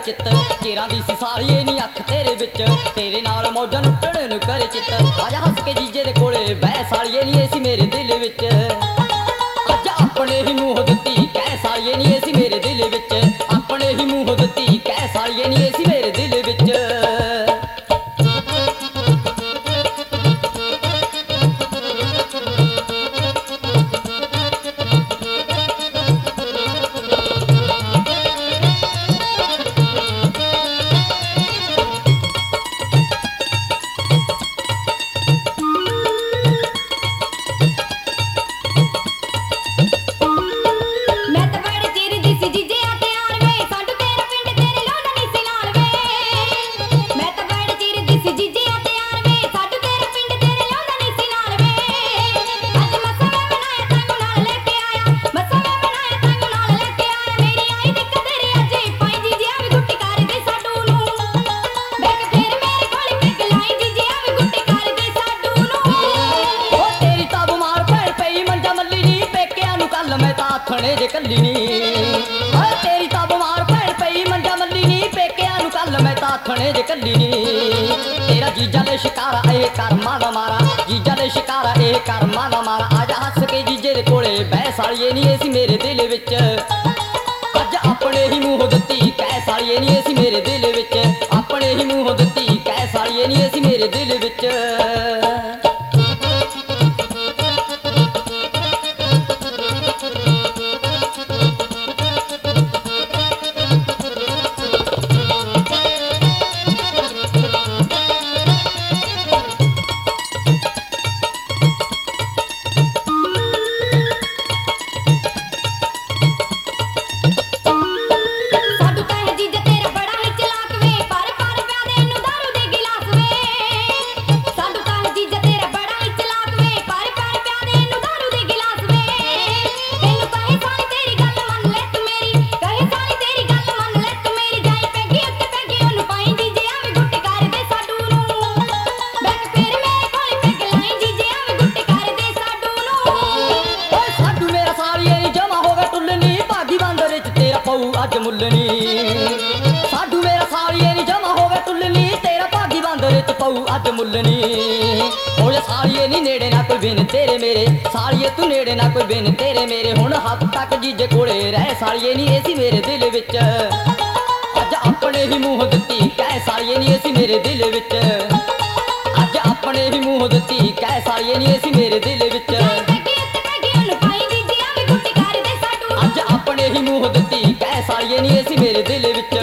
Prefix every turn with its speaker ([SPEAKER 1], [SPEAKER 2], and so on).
[SPEAKER 1] चित चेरा दी सी सालिए नी अख तेरे विच तेरे नाल मौजां लुट्टण नूं करे चित आजा हस के जीजे दे कोले बह सालिए नी ऐसी मेरे दिल विच अज अपने ही मूंह दित्ती कह सालिए नी ऐसी मेरे दिल विच अपने ही मूंह दित्ती कह सालिए नी ऐसी मेरे दिल विच थने जे कल्ली नी तेरी तां बीमार भैन पई मंजा मल्ली नी पेकिया नूं कल मैं तां थने जे कल्ली नी तेरा जीजा ले शिकारा ए कर्मा दा मारा जीजा ले शिकारा ए कर्मा दा मारा आजा हस के जीजे दे कोले बह सालिए नी ऐसी मेरे दिल विच अज अपने ही मूंह दित्ती कह सालिए नी ऐसी मेरे दिल विच अपने ही मूंह दित्ती कह सालिए नी ऐसी मेरे दिल विच अज मुल्लनी साडू मेरा सालिए नी जमा हो गए टुल्लनी तेरा भागी बांदर च पऊ अज मुल्लनी हो जा सालिए नी नेड़े ना कोई बिन तेरे मेरे सालिए तू नेड़े ना कोई बिन तेरे मेरे हुण हद तक जीजे कोले रह सालिए नी ऐसी मेरे दिल विच अज अपने ही मूंह दित्ती कह सालिए नी ऐसी मेरे दिल विच अज अपने ही मूंह दित्ती कह सालिए नी ऐसी मेरे दिल विच अज अपने ही मूंह दित्ती कह सालिए नी ऐसी मेरे दिल विच